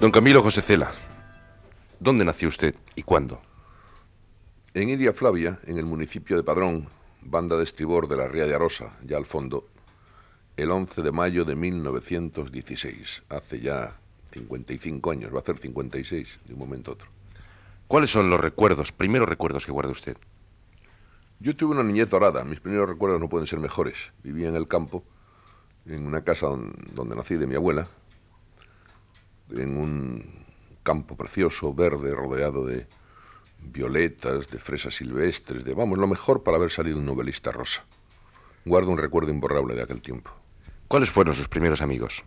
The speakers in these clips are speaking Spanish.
Don Camilo José Cela, ¿dónde nació usted y cuándo? En Iria Flavia, en el municipio de Padrón, banda de estribor de la Ría de Arosa, ya al fondo, el 11 de mayo de 1916, hace ya 55 años, va a hacer 56 de un momento a otro. ¿Cuáles son los primeros recuerdos que guarda usted? Yo tuve una niñez dorada, mis primeros recuerdos no pueden ser mejores. Vivía en el campo, en una casa donde nací de mi abuela, en un campo precioso, verde, rodeado de violetas, de fresas silvestres, vamos, lo mejor para haber salido un novelista rosa. Guardo un recuerdo imborrable de aquel tiempo. ¿Cuáles fueron sus primeros amigos?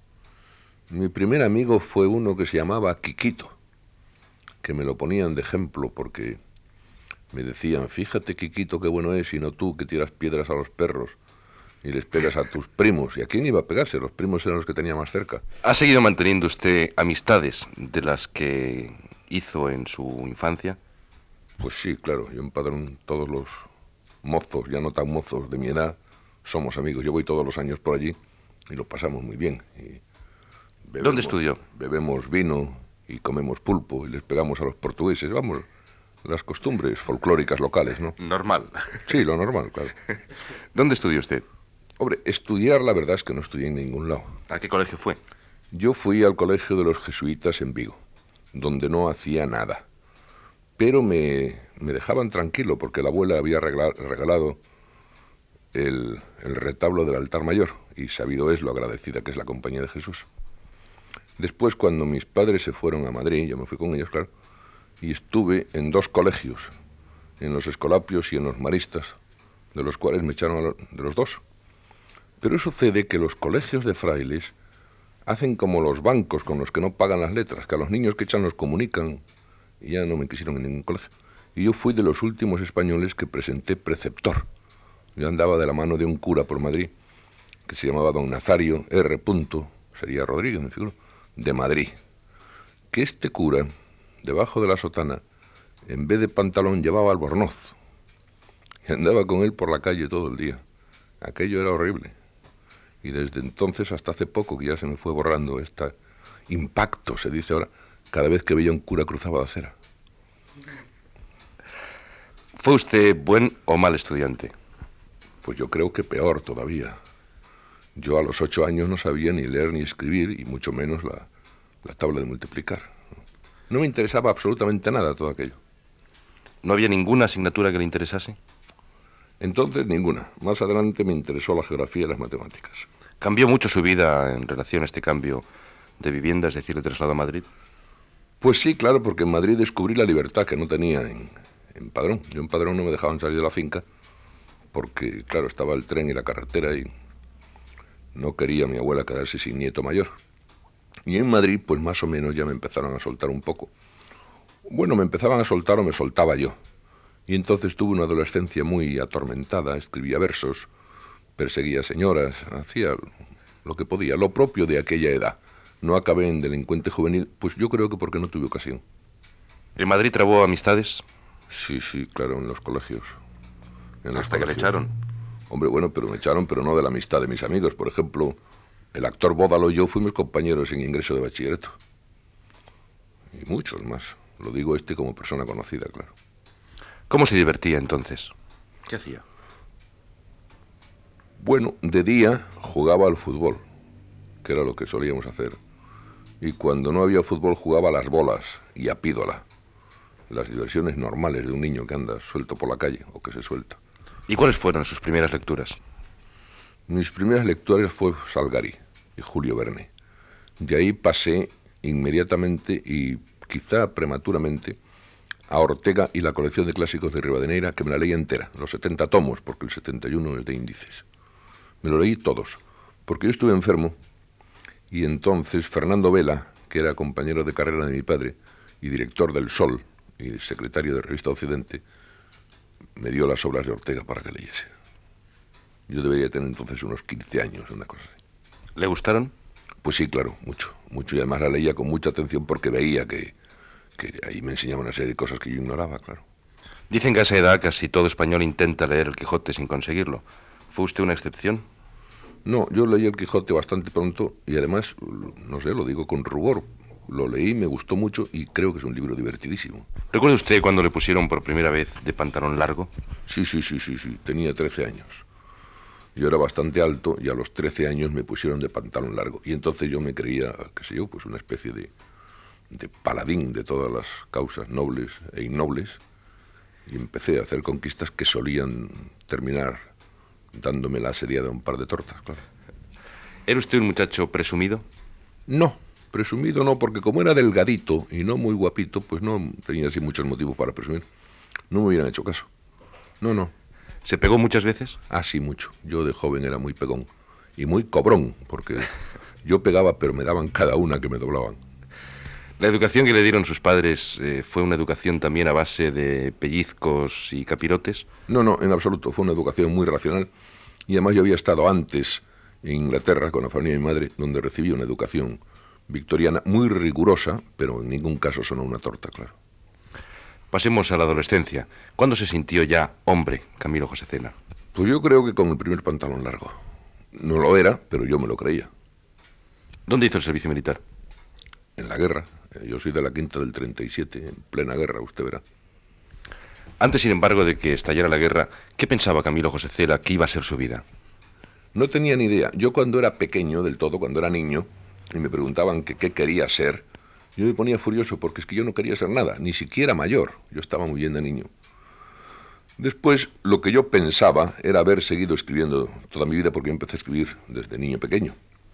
Mi primer amigo fue uno que se llamaba Quiquito, que me lo ponían de ejemplo porque me decían, fíjate Quiquito qué bueno es, y no tú que tiras piedras a los perros y les pegas a tus primos. ¿Y a quién iba a pegarse? Los primos eran los que tenía más cerca. ¿Ha seguido manteniendo usted amistades de las que hizo en su infancia? Pues sí, claro, yo en Padrón todos los mozos, ya no tan mozos de mi edad, somos amigos. Yo voy todos los años por allí y lo pasamos muy bien. Y ¿Dónde estudió? Bebemos vino y comemos pulpo y les pegamos a los portugueses. Vamos, las costumbres folclóricas locales, ¿no? Normal. Sí, lo normal, claro. ¿Dónde estudió usted? Hombre, estudiar la verdad es que no estudié en ningún lado. ¿A qué colegio fue? Yo fui al colegio de los jesuitas en Vigo, donde no hacía nada. Pero me dejaban tranquilo porque la abuela había regalado el retablo del altar mayor, y sabido es lo agradecida que es la Compañía de Jesús. Después, cuando mis padres se fueron a Madrid, yo me fui con ellos, claro, y estuve en dos colegios, en los Escolapios y en los Maristas, de los cuales me echaron de los dos. Pero sucede que los colegios de frailes hacen como los bancos con los que no pagan las letras, que a los niños que echan los comunican, y ya no me quisieron en ningún colegio. Y yo fui de los últimos españoles que presenté preceptor. Yo andaba de la mano de un cura por Madrid, que se llamaba don Nazario R. sería Rodríguez, me figuro, de Madrid. Que este cura, debajo de la sotana, en vez de pantalón llevaba albornoz. Y andaba con él por la calle todo el día. Aquello era horrible. Y desde entonces hasta hace poco, que ya se me fue borrando este impacto, se dice ahora, cada vez que veía un cura cruzaba la acera. ¿Fue usted buen o mal estudiante? Pues yo creo que peor todavía. Yo a los 8 años no sabía ni leer ni escribir, y mucho menos la tabla de multiplicar. No me interesaba absolutamente nada todo aquello. ¿No había ninguna asignatura que le interesase? Entonces ninguna. Más adelante me interesó la geografía y las matemáticas. ¿Cambió mucho su vida en relación a este cambio de vivienda, es decir, de traslado a Madrid? Pues sí, claro, porque en Madrid descubrí la libertad que no tenía en Padrón. Yo en Padrón no me dejaban salir de la finca porque, claro, estaba el tren y la carretera y no quería mi abuela quedarse sin nieto mayor. Y en Madrid, pues más o menos ya me empezaron a soltar un poco. Bueno, me empezaban a soltar o me soltaba yo. Y entonces tuve una adolescencia muy atormentada, escribía versos, perseguía señoras, hacía lo que podía, lo propio de aquella edad. No acabé en delincuente juvenil, pues yo creo que porque no tuve ocasión. ¿En Madrid trabó amistades? Sí, claro, en los colegios. Hasta que le echaron. Hombre, bueno, pero me echaron, pero no de la amistad de mis amigos. Por ejemplo, el actor Bódalo y yo fuimos compañeros en ingreso de bachillerato. Y muchos más. Lo digo como persona conocida, claro. ¿Cómo se divertía entonces? ¿Qué hacía? Bueno, de día jugaba al fútbol, que era lo que solíamos hacer. Y cuando no había fútbol jugaba a las bolas y a pídola. Las diversiones normales de un niño que anda suelto por la calle o que se suelta. ¿Y cuáles fueron sus primeras lecturas? Mis primeras lecturas fue Salgari y Julio Verne. De ahí pasé inmediatamente y quizá prematuramente a Ortega y la colección de clásicos de Rivadeneira, que me la leí entera, los 70 tomos, porque el 71 es de índices. Me lo leí todos, porque yo estuve enfermo y entonces Fernando Vela, que era compañero de carrera de mi padre y director del Sol y secretario de Revista Occidente, me dio las obras de Ortega para que leyese. Yo debería tener entonces unos 15 años, una cosa así. ¿Le gustaron? Pues sí, claro, mucho. Y además la leía con mucha atención porque veía que ahí me enseñaba una serie de cosas que yo ignoraba, claro. Dicen que a esa edad casi todo español intenta leer el Quijote sin conseguirlo. ¿Fue usted una excepción? No, yo leí el Quijote bastante pronto y además, no sé, lo digo con rubor, Lo leí, me gustó mucho y creo que es un libro divertidísimo. ¿Recuerda usted cuando le pusieron por primera vez de pantalón largo? Sí, tenía 13 años. Yo era bastante alto y a los 13 años me pusieron de pantalón largo. Y entonces yo me creía, qué sé yo, pues una especie de paladín de todas las causas nobles e innobles. Y empecé a hacer conquistas que solían terminar dándome la asediada un par de tortas, claro. ¿Era usted un muchacho presumido? No, presumido no, porque como era delgadito y no muy guapito, pues no tenía así muchos motivos para presumir. No me hubieran hecho caso. No. ¿Se pegó muchas veces? Ah, sí, mucho. Yo de joven era muy pegón y muy cobrón, porque yo pegaba, pero me daban cada una que me doblaban. ¿La educación que le dieron sus padres fue una educación también a base de pellizcos y capirotes? No, en absoluto. Fue una educación muy racional y además yo había estado antes en Inglaterra con la familia de mi madre, donde recibí una educación victoriana muy rigurosa, pero en ningún caso sonó una torta, claro. Pasemos a la adolescencia. ¿Cuándo se sintió ya hombre, Camilo José Cela? Pues yo creo que con el primer pantalón largo. No lo era, pero yo me lo creía. ¿Dónde hizo el servicio militar? En la guerra. Yo soy de la quinta del 37, en plena guerra, usted verá. Antes, sin embargo, de que estallara la guerra, ¿qué pensaba Camilo José Cela que iba a ser su vida? No tenía ni idea. Yo cuando era pequeño, del todo, cuando era niño, y me preguntaban que qué quería ser, yo me ponía furioso porque es que yo no quería ser nada, ni siquiera mayor. Yo estaba muy bien de niño. Después, lo que yo pensaba era haber seguido escribiendo toda mi vida, porque yo empecé a escribir desde niño pequeño.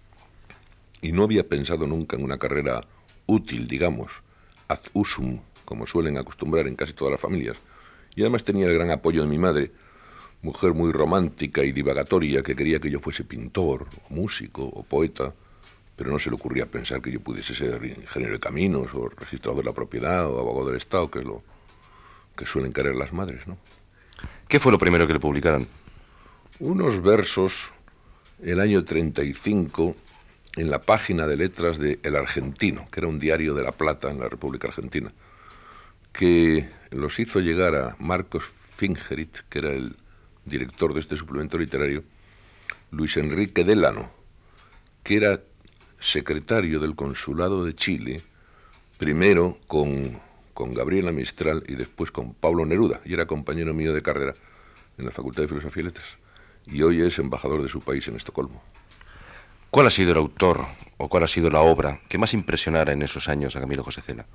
Y no había pensado nunca en una carrera útil, digamos, ad usum, como suelen acostumbrar en casi todas las familias. Y además tenía el gran apoyo de mi madre, mujer muy romántica y divagatoria, que quería que yo fuese pintor, o músico, o poeta, pero no se le ocurría pensar que yo pudiese ser ingeniero de caminos, o registrador de la propiedad, o abogado del Estado, que es lo que suelen querer las madres, ¿no? ¿Qué fue lo primero que le publicaron? Unos versos, el año 35, en la página de letras de El Argentino, que era un diario de La Plata en la República Argentina, que los hizo llegar a Marcos Fingerit, que era el director de este suplemento literario, Luis Enrique Delano, que era secretario del Consulado de Chile, primero con Gabriela Mistral y después con Pablo Neruda, y era compañero mío de carrera en la Facultad de Filosofía y Letras, y hoy es embajador de su país en Estocolmo. ¿Cuál ha sido el autor o cuál ha sido la obra que más impresionara en esos años a Camilo José Cela?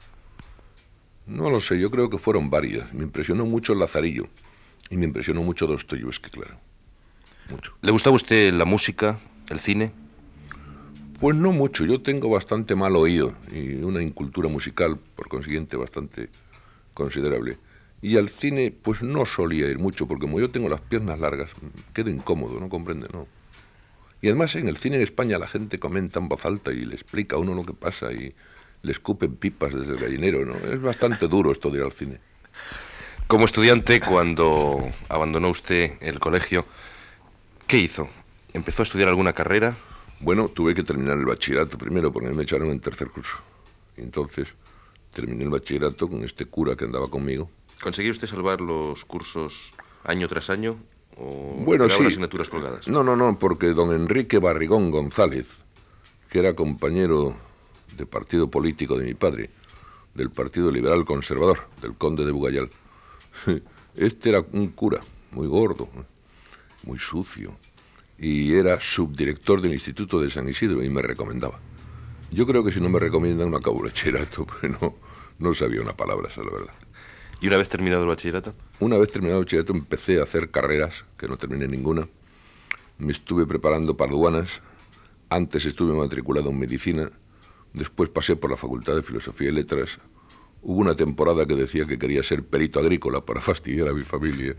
No lo sé, yo creo que fueron varias. Me impresionó mucho el Lazarillo y me impresionó mucho Dostoyevski, claro. Mucho. ¿Le gustaba a usted la música, el cine? Pues no mucho, yo tengo bastante mal oído y una incultura musical, por consiguiente, bastante considerable. Y al cine, pues no solía ir mucho, porque como yo tengo las piernas largas, quedo incómodo, ¿no comprende? No. Y además en el cine en España la gente comenta en voz alta y le explica a uno lo que pasa y le escupen pipas desde el gallinero, ¿no? Es bastante duro esto de ir al cine. Como estudiante, cuando abandonó usted el colegio, ¿qué hizo? ¿Empezó a estudiar alguna carrera? Bueno, tuve que terminar el bachillerato primero, porque me echaron en tercer curso. Y entonces terminé el bachillerato con este cura que andaba conmigo. ¿Consiguió usted salvar los cursos año tras año? ¿O bueno, quedaban sí. asignaturas colgadas? No, porque don Enrique Barrigón González, que era compañero de partido político de mi padre, del Partido Liberal Conservador, del conde de Bugayal, este era un cura muy gordo, muy sucio, y era subdirector del Instituto de San Isidro y me recomendaba. Yo creo que si no me recomiendan no acabo el bachillerato, pero no sabía una palabra, esa es la verdad. ¿Y una vez terminado el bachillerato? Una vez terminado el bachillerato empecé a hacer carreras, que no terminé ninguna. Me estuve preparando para aduanas, antes estuve matriculado en medicina, después pasé por la Facultad de Filosofía y Letras. Hubo una temporada que decía que quería ser perito agrícola para fastidiar a mi familia.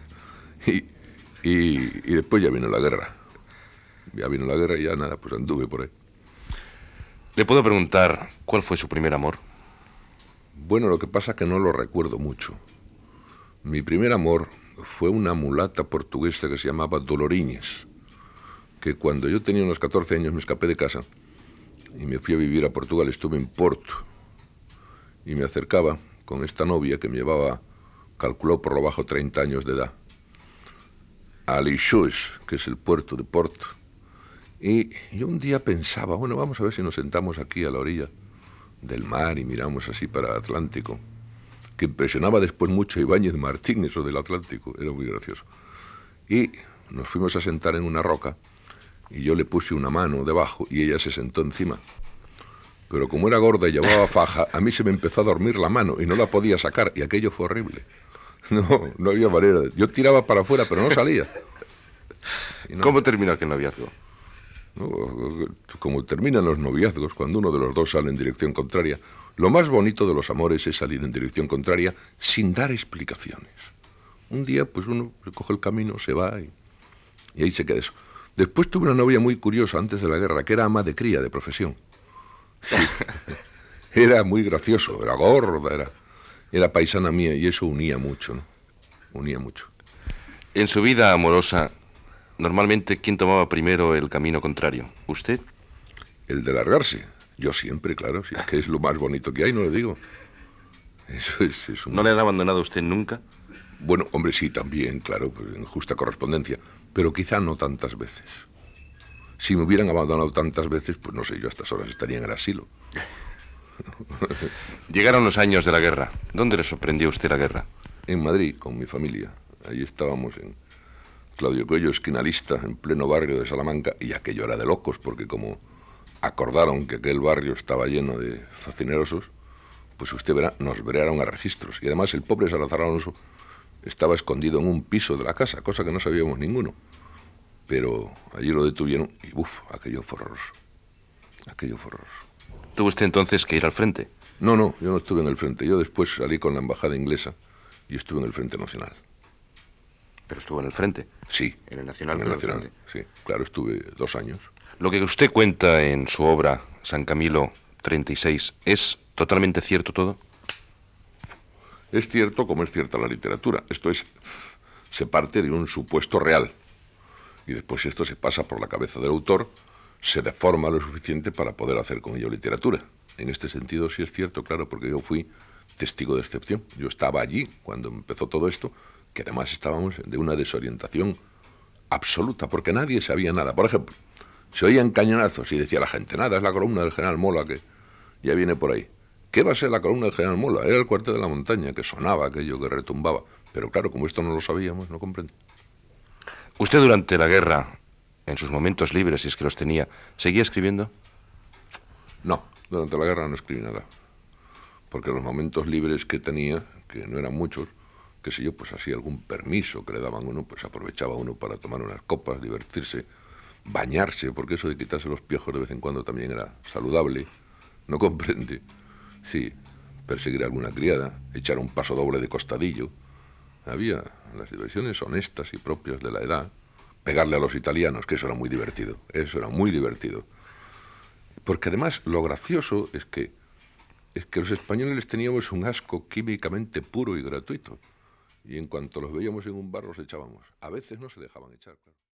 Y después ya vino la guerra. Ya vino la guerra y ya nada, pues anduve por ahí. ¿Le puedo preguntar cuál fue su primer amor? Bueno, lo que pasa es que no lo recuerdo mucho. Mi primer amor fue una mulata portuguesa que se llamaba Doloriñes, que cuando yo tenía unos 14 años me escapé de casa y me fui a vivir a Portugal, estuve en Porto, y me acercaba con esta novia que me llevaba, calculó por lo bajo 30 años de edad, a Lixoes, que es el puerto de Porto. Y yo un día pensaba, bueno, vamos a ver si nos sentamos aquí a la orilla del mar y miramos así para el Atlántico, que impresionaba después mucho a Ibáñez Martín, eso del Atlántico, era muy gracioso. Y nos fuimos a sentar en una roca y yo le puse una mano debajo y ella se sentó encima. Pero como era gorda y llevaba faja, a mí se me empezó a dormir la mano y no la podía sacar y aquello fue horrible. No había manera. Yo tiraba para afuera, pero no salía. No, ¿Cómo terminó aquel noviazgo? no, como terminan los noviazgos, cuando uno de los dos sale en dirección contraria, lo más bonito de los amores es salir en dirección contraria sin dar explicaciones. Un día, pues uno coge el camino, se va y ahí se queda eso. Después tuve una novia muy curiosa antes de la guerra, que era ama de cría, de profesión. Sí. Era muy gracioso, era gorda, era paisana mía y eso unía mucho, ¿no? Unía mucho. En su vida amorosa, normalmente, ¿quién tomaba primero el camino contrario? ¿Usted? El de largarse. Yo siempre, claro, si es que es lo más bonito que hay, no le digo. Eso es un... ¿No le han abandonado a usted nunca? Bueno, hombre, sí, también, claro, pues en justa correspondencia, pero quizá no tantas veces. Si me hubieran abandonado tantas veces, pues no sé, yo a estas horas estaría en el asilo. Llegaron los años de la guerra. ¿Dónde le sorprendió a usted la guerra? En Madrid, con mi familia. Ahí estábamos en Claudio Coello, esquinalista, en pleno barrio de Salamanca, y aquello era de locos, porque como acordaron que aquel barrio estaba lleno de facinerosos, pues usted verá, nos brearon a registros. Y además el pobre Salazar Alonso estaba escondido en un piso de la casa, cosa que no sabíamos ninguno. Pero allí lo detuvieron y ¡buf! Aquello fue horroroso. Aquello fue horroroso. ¿Tuvo usted entonces que ir al frente? No, yo no estuve en el frente. Yo después salí con la embajada inglesa y estuve en el Frente Nacional. Pero estuvo en el frente. Sí. En el Nacional. En el Nacional, sí. Claro, estuve 2 años. Lo que usted cuenta en su obra, San Camilo 36, ¿es totalmente cierto todo? Es cierto como es cierta la literatura. Esto es, se parte de un supuesto real. Y después esto se pasa por la cabeza del autor, se deforma lo suficiente para poder hacer con ello literatura. En este sentido sí es cierto, claro, porque yo fui testigo de excepción. Yo estaba allí cuando empezó todo esto, que además estábamos de una desorientación absoluta, porque nadie sabía nada. Por ejemplo, se oían cañonazos y decía la gente, nada, es la columna del general Mola que ya viene por ahí. ¿Qué va a ser la columna del general Mola? Era el cuartel de la montaña, que sonaba, aquello que retumbaba. Pero claro, como esto no lo sabíamos, no comprendo. ¿Usted durante la guerra, en sus momentos libres, si es que los tenía, seguía escribiendo? No, durante la guerra no escribí nada. Porque los momentos libres que tenía, que no eran muchos, qué sé yo, pues así algún permiso que le daban uno, pues aprovechaba uno para tomar unas copas, divertirse, bañarse, porque eso de quitarse los piojos de vez en cuando también era saludable. ¿No comprende? Sí, perseguir a alguna criada, echar un paso doble de costadillo. Había las diversiones honestas y propias de la edad. Pegarle a los italianos, que eso era muy divertido. Eso era muy divertido. Porque además lo gracioso es que los españoles teníamos un asco químicamente puro y gratuito. Y en cuanto los veíamos en un bar los echábamos. A veces no se dejaban echar, claro.